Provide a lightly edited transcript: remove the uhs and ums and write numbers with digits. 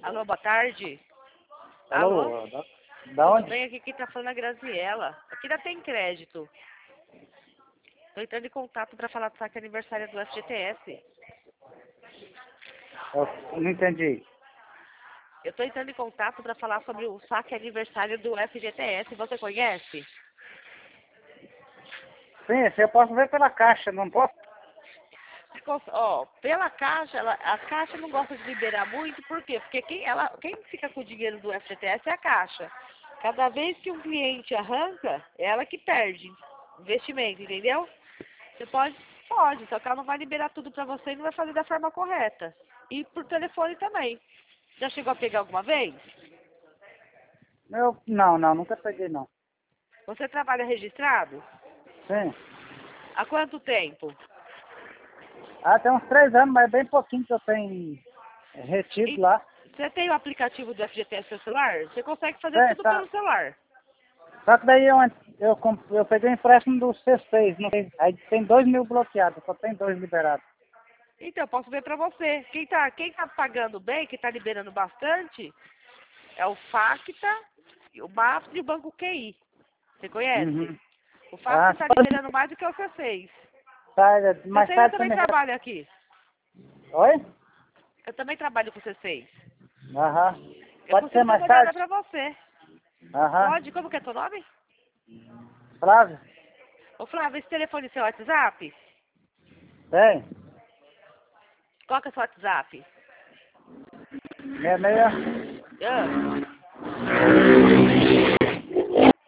Alô, boa tarde. Alô? Alô? Da Tudo onde? bem? Aqui quem tá falando é a Graziella. Aqui ainda tem crédito. Tô entrando em contato para falar do saque aniversário do FGTS. Eu não entendi. Eu tô entrando em contato para falar sobre o saque aniversário do FGTS. Você conhece? Sim, eu posso ver pela caixa, não posso? Ó, pela Caixa, a Caixa não gosta de liberar muito, por quê? Porque quem fica com o dinheiro do FGTS é a Caixa. Cada vez que um cliente arranca, é ela que perde investimento, entendeu? Você pode, só que ela não vai liberar tudo pra você e não vai fazer da forma correta. E por telefone também. Já chegou a pegar alguma vez? Não, nunca peguei não. Você trabalha registrado? Sim. Há quanto tempo? Tem uns 3 anos, mas bem pouquinho que eu tenho retido E lá. você tem o aplicativo do FGTS no seu celular? Você consegue fazer Tem, tudo tá. pelo celular. Só que daí eu peguei o empréstimo do C6, não sei. Aí tem 2.000 bloqueados, só tem 2 liberados. Então, eu posso ver pra você. Quem tá pagando bem, quem tá liberando bastante, é o Facta, o Mafra e o Banco QI. Você conhece? Uhum. O Facta tá Só liberando mais do que o C6. mais C6 eu tarde também também. trabalho aqui. Oi? Eu também trabalho com C6. Aham. Eu Pode ser consigo dar mais uma olhada tarde? pra você. Aham. Pode? Como que é teu nome? Flávio? Ô Flávio, esse telefone é seu WhatsApp? Tem. Qual que é o seu WhatsApp? 66. Ah.